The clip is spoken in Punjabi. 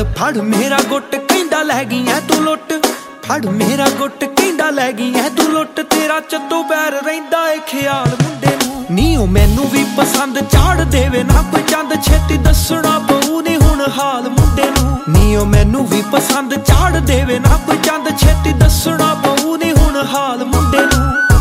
ਚੱਲ ਫੜ ਮੇਰਾ ਗੁੱਟ ਕਹਿੰਦਾ ਲੈ ਗਈ ਐ ਤੂੰ ਲੁੱਟ, ਫੜ ਮੇਰਾ ਗੁੱਟ ਕਹਿੰਦਾ ਲੈ ਗਈ ਐ ਤੂੰ ਲੁੱਟ। ਤੇਰਾ ਚੱਤੋ ਪੈਰ ਰਹਿੰਦਾ ਏ ਖਿਆਲ ਮੁੰਡੇ ਨੂੰ, ਨੀ ਉਹ ਮੈਨੂੰ ਵੀ ਪਸੰਦ ਚਾੜ ਦੇਵੇ ਨਾ ਕੋਈ ਚੰਦ, ਛੇਤੀ ਦੱਸਣਾ ਪਊ ਨੀ ਹੁਣ ਹਾਲ ਮੁੰਡੇ ਨੂੰ। ਨੀ ਉਹ ਮੈਨੂੰ ਵੀ ਪਸੰਦ ਚਾੜ ਦੇਵੇ ਨਾ ਕੋਈ ਚੰਦ, ਛੇਤੀ ਦੱਸਣਾ ਪਊ ਨੀ ਹੁਣ ਹਾਲ ਮੁੰਡੇ ਨੂੰ।